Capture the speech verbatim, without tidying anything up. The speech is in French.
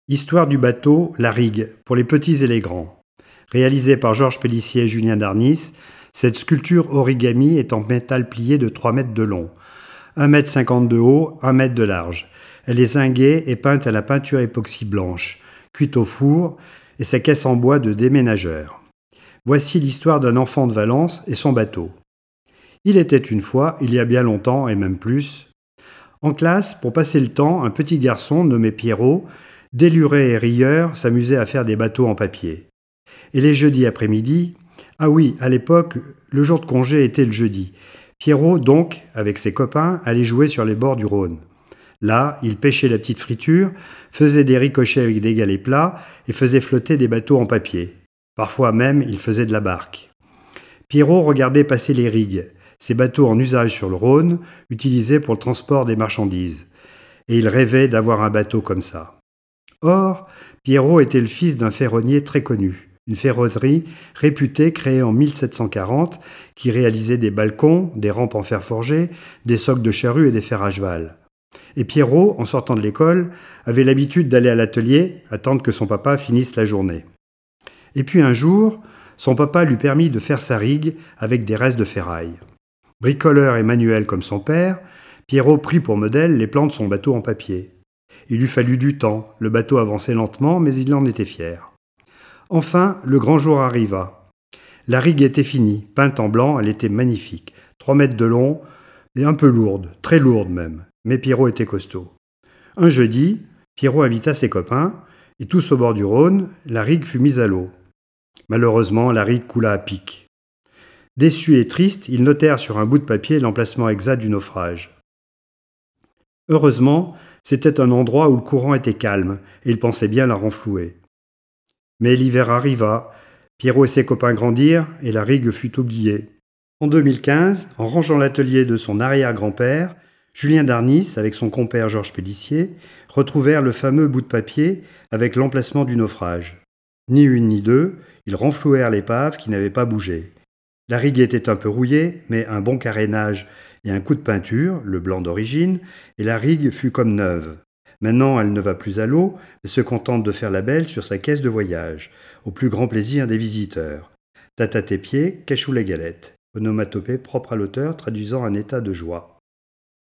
Histoire du bateau La Rigue, pour les petits et les grands. Réalisée par Georges Pélissier et Julien Darnis, cette sculpture origami est en métal plié de trois mètres de long, un mètre cinquante de haut, un mètre de large. Elle est zinguée et peinte à la peinture époxy blanche, cuite au four, et sa caisse en bois de déménageur. Voici l'histoire d'un enfant de Valence et son bateau. Il était une fois, il y a bien longtemps et même plus, en classe, pour passer le temps, un petit garçon nommé Pierrot, déluré et rieur, s'amusait à faire des bateaux en papier. Et les jeudis après-midi, ah oui, à l'époque, le jour de congé était le jeudi. Pierrot, donc, avec ses copains, allait jouer sur les bords du Rhône. Là, il pêchait la petite friture, faisait des ricochets avec des galets plats et faisait flotter des bateaux en papier. Parfois même, il faisait de la barque. Pierrot regardait passer les rigues, ces bateaux en usage sur le Rhône, utilisés pour le transport des marchandises. Et il rêvait d'avoir un bateau comme ça. Or, Pierrot était le fils d'un ferronnier très connu, une ferronnerie réputée créée en mille sept cent quarante qui réalisait des balcons, des rampes en fer forgé, des socles de charrue et des fers à cheval. Et Pierrot, en sortant de l'école, avait l'habitude d'aller à l'atelier, attendre que son papa finisse la journée. Et puis un jour, son papa lui permit de faire sa rigue avec des restes de ferraille. Bricoleur et manuel comme son père, Pierrot prit pour modèle les plans de son bateau en papier. Il eut fallu du temps, le bateau avançait lentement, mais il en était fier. Enfin, le grand jour arriva. La rigue était finie, peinte en blanc, elle était magnifique, trois mètres de long et un peu lourde, très lourde même, mais Pierrot était costaud. Un jeudi, Pierrot invita ses copains, et tous au bord du Rhône, la rigue fut mise à l'eau. Malheureusement, la rigue coula à pic. Déçus et tristes, ils notèrent sur un bout de papier l'emplacement exact du naufrage. Heureusement, c'était un endroit où le courant était calme, et ils pensaient bien la renflouer. Mais l'hiver arriva, Pierrot et ses copains grandirent, et la rigue fut oubliée. En deux mille quinze, en rangeant l'atelier de son arrière-grand-père, Julien Darnis, avec son compère Georges Pélissier, retrouvèrent le fameux bout de papier avec l'emplacement du naufrage. Ni une ni deux, ils renflouèrent l'épave qui n'avait pas bougé. La rigue était un peu rouillée, mais un bon carénage et un coup de peinture, le blanc d'origine, et la rigue fut comme neuve. Maintenant, elle ne va plus à l'eau, mais se contente de faire la belle sur sa caisse de voyage, au plus grand plaisir des visiteurs. Tâte à tes pieds, cachou la galette. Onomatopée propre à l'auteur, traduisant un état de joie.